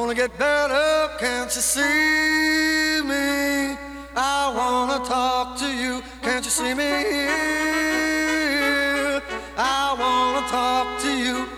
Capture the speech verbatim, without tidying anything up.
gonna get better, can't you see me? I wanna talk to you, can't you see me here? I wanna talk to you.